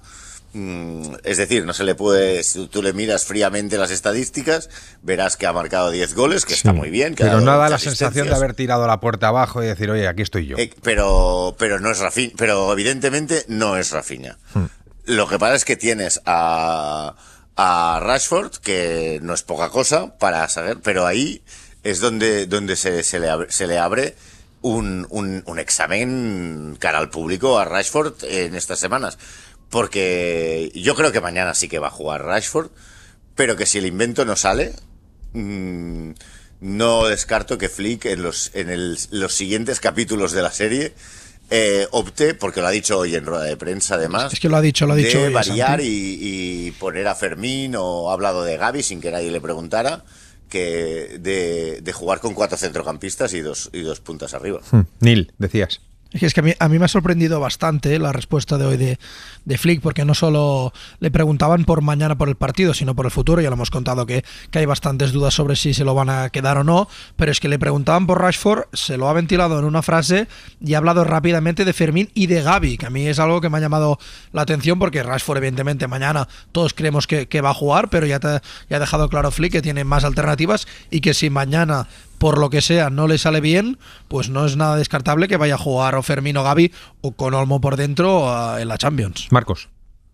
Es decir, no se le puede, si tú le miras fríamente las estadísticas, verás que ha marcado diez goles, que sí, está muy bien. Que pero no da la sensación de haber tirado la puerta abajo y decir, oye, aquí estoy yo. Eh, pero, pero no es Rafinha, pero evidentemente no es Rafinha. Hmm. Lo que pasa es que tienes a, a Rashford, que no es poca cosa para saber, pero ahí es donde, donde se, se, le abre, se le abre un, un, un examen cara al público a Rashford en estas semanas. Porque yo creo que mañana sí que va a jugar Rashford, pero que si el invento no sale, mmm, no descarto que Flick en los en el, los siguientes capítulos de la serie eh, opte, porque lo ha dicho hoy en rueda de prensa además, es que lo ha dicho, lo ha dicho de hoy, variar y, y poner a Fermín, o ha hablado de Gavi sin que nadie le preguntara, que de, de jugar con cuatro centrocampistas y dos, y dos puntas arriba. Hmm. Neil, decías. Es que a mí, a mí me ha sorprendido bastante la respuesta de hoy de, de Flick, porque no solo le preguntaban por mañana por el partido, sino por el futuro. Ya lo hemos contado que, que hay bastantes dudas sobre si se lo van a quedar o no, pero es que le preguntaban por Rashford, se lo ha ventilado en una frase y ha hablado rápidamente de Fermín y de Gavi, que a mí es algo que me ha llamado la atención, porque Rashford evidentemente mañana todos creemos que, que va a jugar, pero ya, te, ya ha dejado claro Flick que tiene más alternativas y que si mañana por lo que sea no le sale bien, pues no es nada descartable que vaya a jugar o Fermín o Gavi o con Olmo por dentro uh, en la Champions. Marcos.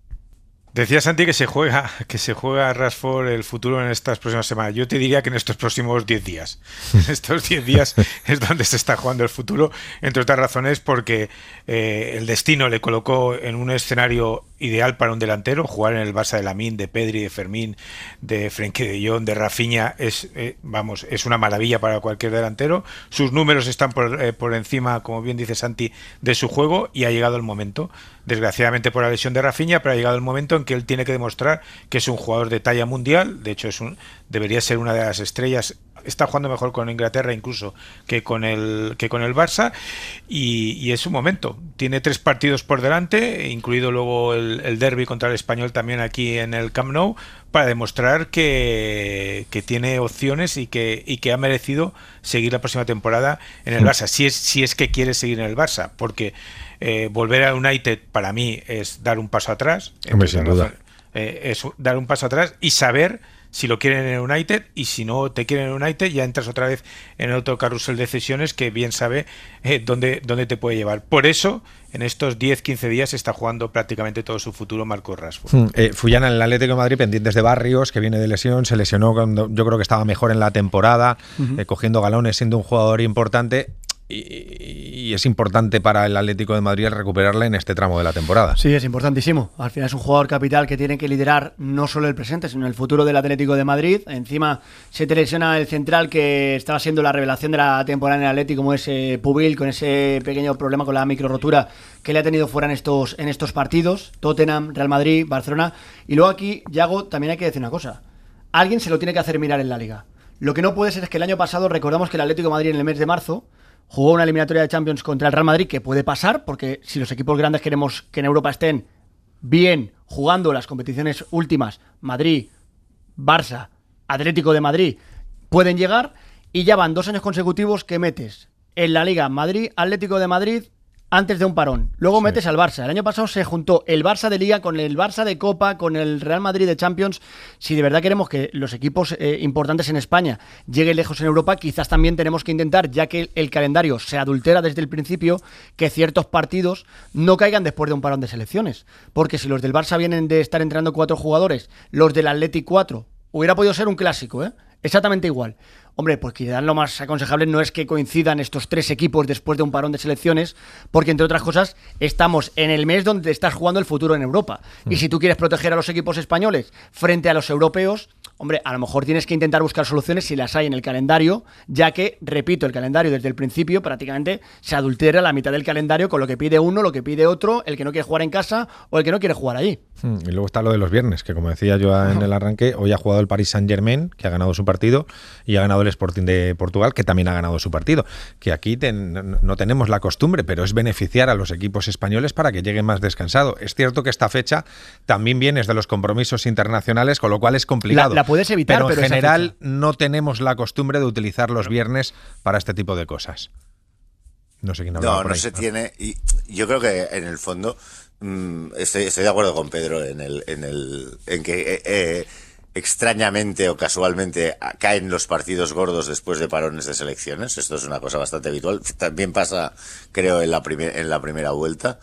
Decía Santi que se juega que se juega Rashford el futuro en estas próximas semanas. Yo te diría que en estos próximos diez días. En estos diez días es donde se está jugando el futuro, entre otras razones porque eh, el destino le colocó en un escenario ideal para un delantero. Jugar en el Barça de Lamine, de Pedri, de Fermín, de Frenkie de Jong, de Rafinha es eh, vamos, es una maravilla para cualquier delantero. Sus números están por, eh, por encima, como bien dice Santi, de su juego, y ha llegado el momento. Desgraciadamente por la lesión de Rafinha, pero ha llegado el momento en que él tiene que demostrar que es un jugador de talla mundial. De hecho, es un, debería ser una de las estrellas. Está jugando mejor con Inglaterra incluso que con el que con el Barça, y, y es su momento. Tiene tres partidos por delante, incluido luego el, el derbi contra el Español también aquí en el Camp Nou, para demostrar que, que tiene opciones y que, y que ha merecido seguir la próxima temporada en el Barça, si es, si es que quiere seguir en el Barça, porque eh, volver a United para mí es dar un paso atrás. Hombre, sin duda. Eh, es dar un paso atrás y saber si lo quieren en United, y si no te quieren en United ya entras otra vez en el otro carrusel de cesiones que bien sabe eh, dónde, dónde te puede llevar. Por eso en estos diez quince días está jugando prácticamente todo su futuro Marcos Rashford. Hmm. Eh, Fullana, en el Atlético de Madrid pendientes de Barrios, que viene de lesión, se lesionó cuando yo creo que estaba mejor en la temporada, uh-huh. eh, cogiendo galones, siendo un jugador importante. y, y es importante para el Atlético de Madrid recuperarle en este tramo de la temporada. Sí, es importantísimo. Al final es un jugador capital que tiene que liderar no solo el presente, sino el futuro del Atlético de Madrid. Encima se te lesiona el central que estaba siendo la revelación de la temporada en el Atlético, como ese Pubil, con ese pequeño problema con la micro rotura que le ha tenido fuera en estos, en estos partidos. Tottenham, Real Madrid, Barcelona. Y luego aquí, Yago, también hay que decir una cosa. Alguien se lo tiene que hacer mirar en la Liga. Lo que no puede ser es que el año pasado, recordamos que el Atlético de Madrid en el mes de marzo jugó una eliminatoria de Champions contra el Real Madrid, que puede pasar, porque si los equipos grandes queremos que en Europa estén bien jugando las competiciones últimas, Madrid, Barça, Atlético de Madrid, pueden llegar, y ya van dos años consecutivos que metes en la Liga Madrid, Atlético de Madrid, antes de un parón. Luego sí. metes al Barça. El año pasado se juntó el Barça de Liga con el Barça de Copa, con el Real Madrid de Champions. Si de verdad queremos que los equipos eh, importantes en España lleguen lejos en Europa, quizás también tenemos que intentar, ya que el, el calendario se adultera desde el principio, que ciertos partidos no caigan después de un parón de selecciones. Porque si los del Barça vienen de estar entrenando cuatro jugadores, los del Atleti cuatro, hubiera podido ser un clásico, ¿eh? Exactamente igual. Hombre, pues quizás lo más aconsejable no es que coincidan estos tres equipos después de un parón de selecciones, porque entre otras cosas estamos en el mes donde estás jugando el futuro en Europa. Mm. Y si tú quieres proteger a los equipos españoles frente a los europeos, hombre, a lo mejor tienes que intentar buscar soluciones si las hay en el calendario, ya que, repito, el calendario desde el principio prácticamente se adultera la mitad del calendario con lo que pide uno, lo que pide otro, el que no quiere jugar en casa o el que no quiere jugar allí. Mm. Y luego está lo de los viernes, que como decía yo en el arranque, hoy ha jugado el Paris Saint-Germain, que ha ganado su partido, y ha ganado el Sporting de Portugal, que también ha ganado su partido. Que aquí ten, no tenemos la costumbre, pero es beneficiar a los equipos españoles para que lleguen más descansados. Es cierto que esta fecha también viene de los compromisos internacionales, con lo cual es complicado. La, la puedes evitar, pero en pero general no tenemos la costumbre de utilizar los viernes para este tipo de cosas. No sé quién habla. No, por no ahí, se ¿no? tiene. Y yo creo que en el fondo mmm, estoy, estoy de acuerdo con Pedro en el, en el, en que eh, eh, extrañamente o casualmente caen los partidos gordos después de parones de selecciones. Esto es una cosa bastante habitual. También pasa, creo, en la, primer, en la primera vuelta.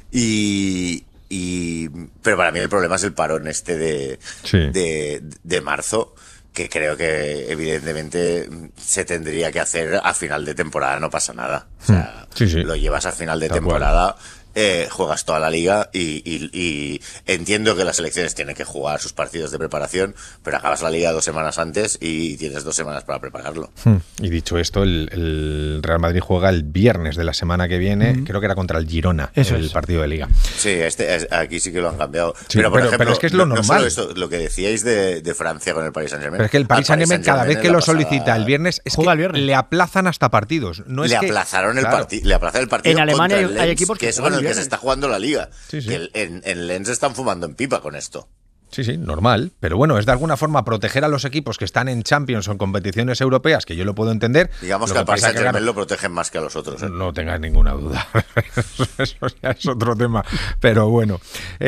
Y, y pero para mí el problema es el parón este de, sí. de, de marzo, que creo que evidentemente se tendría que hacer a final de temporada. No pasa nada. O sea, sí, sí. lo llevas a final de Tal temporada. Eh, juegas toda la liga y, y, y entiendo que las selecciones tienen que jugar sus partidos de preparación, pero acabas la liga dos semanas antes y tienes dos semanas para prepararlo. Hmm. Y dicho esto, el, el Real Madrid juega el viernes de la semana que viene, mm. creo que era contra el Girona, Eso el es. partido de liga. Sí, este, aquí sí que lo han cambiado. Sí, pero, por pero, ejemplo, pero es que es lo no, normal. No solo esto, lo que decíais de, de Francia con el Paris Saint-Germain. Pero es que el Paris Saint-Germain, cada vez que lo solicita el viernes, es juega que el viernes. le aplazan hasta partidos. No es le, que, aplazaron el claro. parti- le aplazaron el partido. En Alemania hay, el Lens, hay equipos que, que es con el que se está jugando la liga. Sí, sí. Que el, en, en Lens están fumando en pipa con esto. Sí, sí, normal. Pero bueno, es de alguna forma proteger a los equipos que están en Champions o en competiciones europeas, que yo lo puedo entender. Digamos lo que al Paris Saint-Germain claro, lo protegen más que a los otros. ¿eh? No tengas ninguna duda. Eso ya es otro tema. Pero bueno.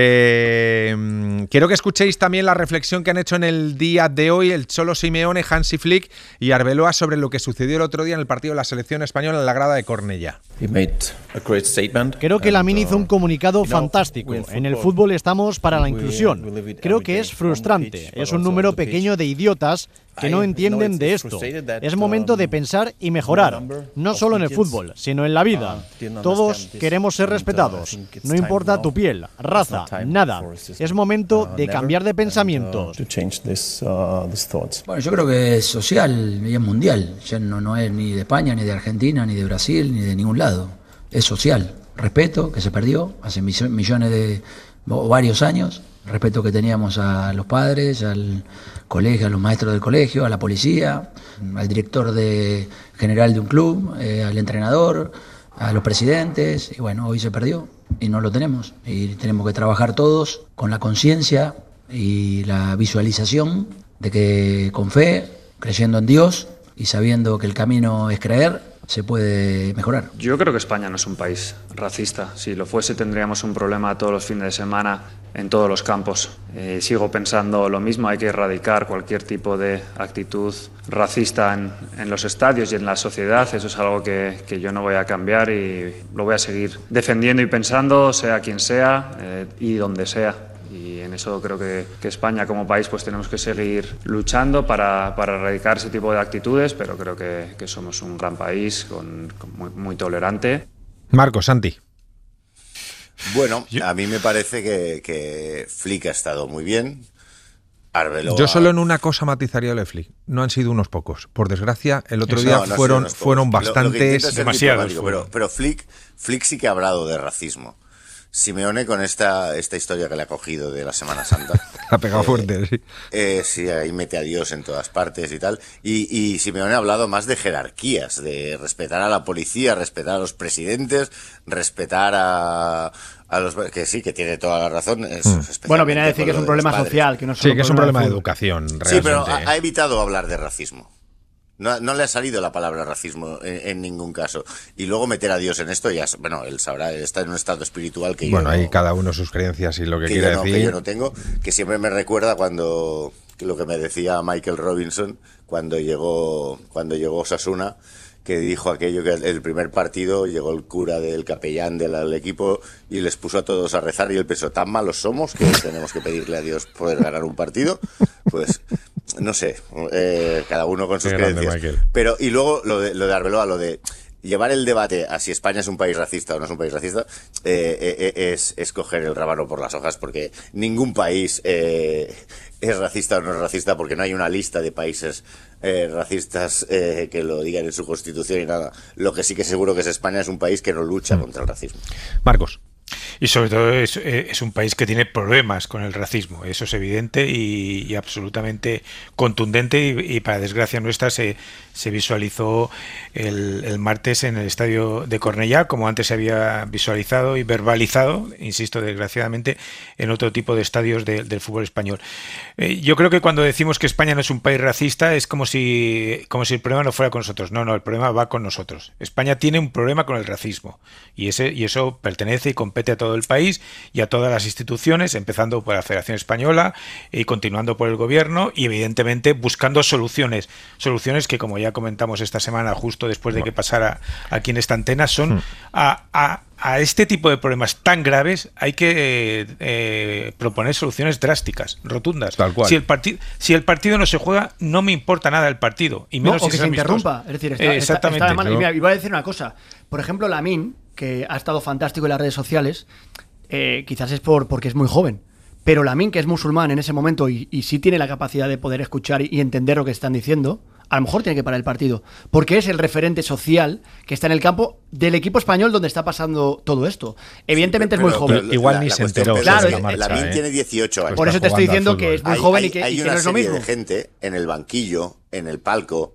Eh, quiero que escuchéis también la reflexión que han hecho en el día de hoy el Cholo Simeone, Hansi Flick y Arbeloa sobre lo que sucedió el otro día en el partido de la selección española en la grada de Cornellá. Creo que Lamine hizo un comunicado fantástico. En el fútbol estamos para la inclusión. Creo que es frustrante. Es un número pequeño de idiotas que no entienden de esto. Es momento de pensar y mejorar, no solo en el fútbol, sino en la vida. Todos queremos ser respetados. No importa tu piel, raza, nada. Es momento de cambiar de pensamientos. Bueno, yo creo que es social y es mundial. Ya no, no es ni de España, ni de Argentina, ni de Brasil, ni de ningún lado. Es social. Respeto, que se perdió hace millones de... o varios años. Respeto que teníamos a los padres, al colegio, a los maestros del colegio, a la policía, al director de, general de un club, eh, al entrenador, a los presidentes. Y bueno, hoy se perdió y no lo tenemos. Y tenemos que trabajar todos con la conciencia y la visualización de que con fe, creyendo en Dios y sabiendo que el camino es creer, se puede mejorar. Yo creo que España no es un país racista. Si lo fuese, tendríamos un problema todos los fines de semana en todos los campos. Eh, sigo pensando lo mismo, hay que erradicar cualquier tipo de actitud racista en, en los estadios y en la sociedad. Eso es algo que, que yo no voy a cambiar y lo voy a seguir defendiendo y pensando, sea quien sea eh, y donde sea. Y en En eso creo que, que España como país pues tenemos que seguir luchando para, para erradicar ese tipo de actitudes, pero creo que, que somos un gran país con, con muy, muy tolerante. Marcos, Santi. Bueno, a mí me parece que, que Flick ha estado muy bien. Arbeloa... Yo solo en una cosa matizaría el Flick. No han sido unos pocos. Por desgracia, el otro Eso día no, no fueron, fueron lo, bastantes... lo demasiados. Pero, pero Flick, Flick sí que ha hablado de racismo. Simeone con esta, esta historia que le ha cogido de la Semana Santa. Ha pegado eh, fuerte, sí. Eh, sí, ahí mete a Dios en todas partes y tal. Y, y Simeone ha hablado más de jerarquías, de respetar a la policía, respetar a los presidentes, respetar a... A los, que sí, que tiene toda la razón. Es, mm. Bueno, viene a decir que es un problema social, que no es sí, que es un problema de, de educación. Realmente. Sí, pero ha, ha evitado hablar de racismo. No, no le ha salido la palabra racismo en, en ningún caso. Y luego meter a Dios en esto, ya, bueno, él sabrá, él está en un estado espiritual que bueno, yo ahí no, cada uno sus creencias y lo que, que quiere no, decir. Que yo no tengo, que siempre me recuerda cuando lo que me decía Michael Robinson cuando llegó, cuando llegó Osasuna, que dijo aquello que el primer partido llegó el cura del capellán del, del equipo y les puso a todos a rezar y él pensó, tan malos somos que tenemos que pedirle a Dios poder ganar un partido. Pues no sé, eh, cada uno con sus Qué creencias. grande, pero y luego lo de, lo de Arbeloa, lo de llevar el debate a si España es un país racista o no es un país racista, eh, eh, es, es coger el rábano por las hojas, porque ningún país eh, es racista o no es racista, porque no hay una lista de países eh, racistas eh, que lo digan en su constitución y nada. Lo que sí que seguro que es España es un país que no lucha mm. contra el racismo. Marcos. Y sobre todo es, es un país que tiene problemas con el racismo, eso es evidente y, y absolutamente contundente y, y para desgracia nuestra se, se visualizó el, el martes en el estadio de Cornellá, como antes se había visualizado y verbalizado, insisto, desgraciadamente, en otro tipo de estadios de, del fútbol español. Eh, yo creo que cuando decimos que España no es un país racista es como si, como si el problema no fuera con nosotros. No, no, el problema va con nosotros. España tiene un problema con el racismo y, ese, y eso pertenece y compete a todo el país y a todas las instituciones, empezando por la Federación Española y continuando por el gobierno y evidentemente buscando soluciones, soluciones que como ya comentamos esta semana justo después de que pasara aquí en esta antena son a, a, a este tipo de problemas tan graves hay que eh, eh, proponer soluciones drásticas, rotundas. Tal cual. Si el partido si el partido no se juega, no me importa nada el partido y menos no, o si que se interrumpa, es decir, está, eh, exactamente. Está, está de mira, iba a decir una cosa, por ejemplo, Lamine, que ha estado fantástico en las redes sociales, eh, quizás es por porque es muy joven, pero Lamine, que es musulmán en ese momento y, y sí tiene la capacidad de poder escuchar y, y entender lo que están diciendo, a lo mejor tiene que parar el partido, porque es el referente social que está en el campo del equipo español donde está pasando todo esto. Evidentemente sí, pero, es muy joven. Igual ni se enteró. Claro, Lamine ¿eh? tiene dieciocho años. Por eso te estoy diciendo que es muy hay, joven hay, y que, hay y que una no es lo mismo. Hay gente en el banquillo, en el palco,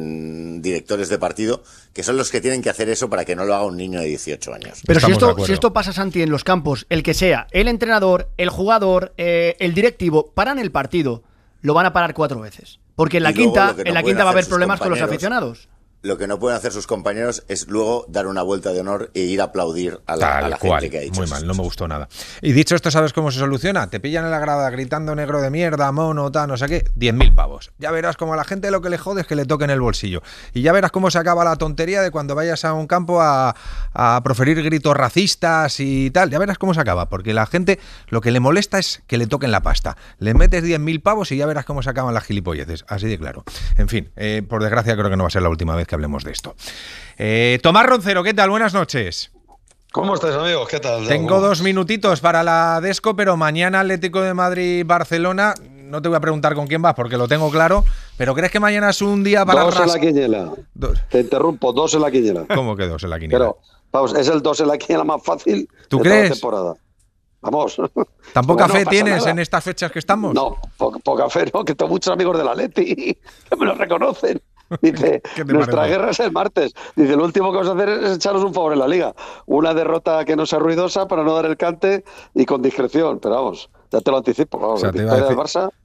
en directores de partido, que son los que tienen que hacer eso para que no lo haga un niño de dieciocho años. Pero si esto, si esto pasa, Santi, en los campos, el que sea, el entrenador, el jugador, eh, el directivo, paran el partido, lo van a parar cuatro veces. Porque en la quinta, no en la quinta va a haber problemas con los aficionados. Lo que no pueden hacer sus compañeros es luego dar una vuelta de honor e ir a aplaudir a la, Tal a la cual. gente que ha dicho Muy eso. mal, no me gustó nada. Y dicho esto, ¿sabes cómo se soluciona? Te pillan en la grada gritando negro de mierda, mono, tal, no sé qué, diez mil pavos. Ya verás como a la gente lo que le jode es que le toquen el bolsillo. Y ya verás cómo se acaba la tontería de cuando vayas a un campo a, a proferir gritos racistas y tal. Ya verás cómo se acaba, porque la gente lo que le molesta es que le toquen la pasta. Le metes diez mil pavos y ya verás cómo se acaban las gilipolleces. Así de claro. En fin, eh, por desgracia creo que no va a ser la última vez que hablemos de esto. Eh, Tomás Roncero, ¿qué tal? Buenas noches. ¿Cómo estáis, amigos? ¿Qué tal? Tengo dos minutitos para la Desco, pero mañana Atlético de Madrid-Barcelona. No te voy a preguntar con quién vas porque lo tengo claro, pero ¿crees que mañana es un día para... Dos ras... en la quiniela. Dos. Te interrumpo, dos en la quiniela. ¿Cómo que dos en la quiniela? Pero, vamos, es el dos en la quiniela más fácil ¿Tú de crees? toda la temporada. Vamos. ¿Tan poca Bueno, fe no tienes nada. en estas fechas que estamos? No, poca, poca fe, no, que tengo muchos amigos del Atleti que me lo reconocen. Dice, nuestra parece? guerra es el martes. Dice, lo último que vamos a hacer es echaros un favor en la liga. Una derrota que no sea ruidosa para no dar el cante y con discreción. Pero vamos, ya te lo anticipo. Vamos, O sea, la te iba a victoria decir, del Barça.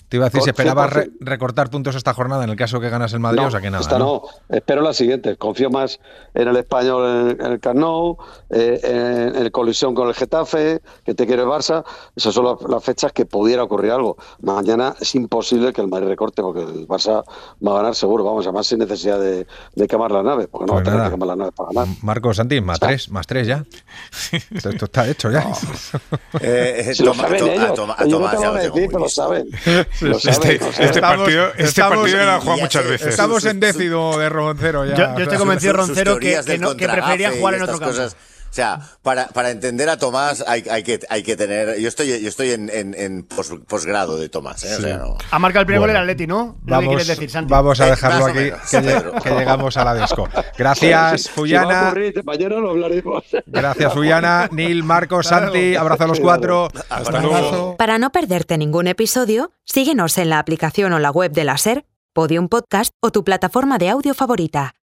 Te iba a decir, Con si esperabas re- cien por ciento. recortar puntos esta jornada en el caso que ganas el Madrid, No, o sea que nada. esta no. Espero la siguiente. Confío más en el Español, en, en el Camp Nou, eh, en, en el colisión con el Getafe, que te quiere el Barça. Esas son las, las fechas que pudiera ocurrir algo. Mañana es imposible que el Madrid recorte, porque el Barça va a ganar seguro. Vamos, además sin necesidad de, de quemar las naves, porque no Pues va a tener nada. que quemar las naves para ganar. Marcos, Santi, más tres, más tres ya. Esto, esto está hecho ya. Eh, eh, Si lo toma- saben to- a ellos, toma- a ellos no Tomás te ya lo van lo a tengo decir, muy pero lo listo. saben. Lo Este, saben, este lo saben. partido, este estamos- partido ya lo han jugado ya muchas sé, veces. Estamos en décimo de Roncero ya. Yo, yo estoy convencido, Sus Roncero, que, teorías que, del no, que preferiría contragafe jugar y en otro estas campo. cosas. O sea, para, para entender a Tomás hay, hay, que, hay que tener... Yo estoy, yo estoy en, en, en pos- posgrado de Tomás, ¿eh? O sea, no... Ha marcado el primer Bueno. gol el Atleti, ¿no? Lo que Vamos, quieres decir, Santi. vamos a Eh, dejarlo más o aquí, menos, que, lle- Pedro. que llegamos a la Desco. Gracias, Si- si va a Fullana. ocurrir, mañana lo hablaremos. Gracias, Fullana. Neil, Marcos, Santi. Abrazo a los cuatro. Hasta luego. Para no perderte ningún episodio, síguenos en la aplicación o la web de la SER, Podium Podcast o tu plataforma de audio favorita.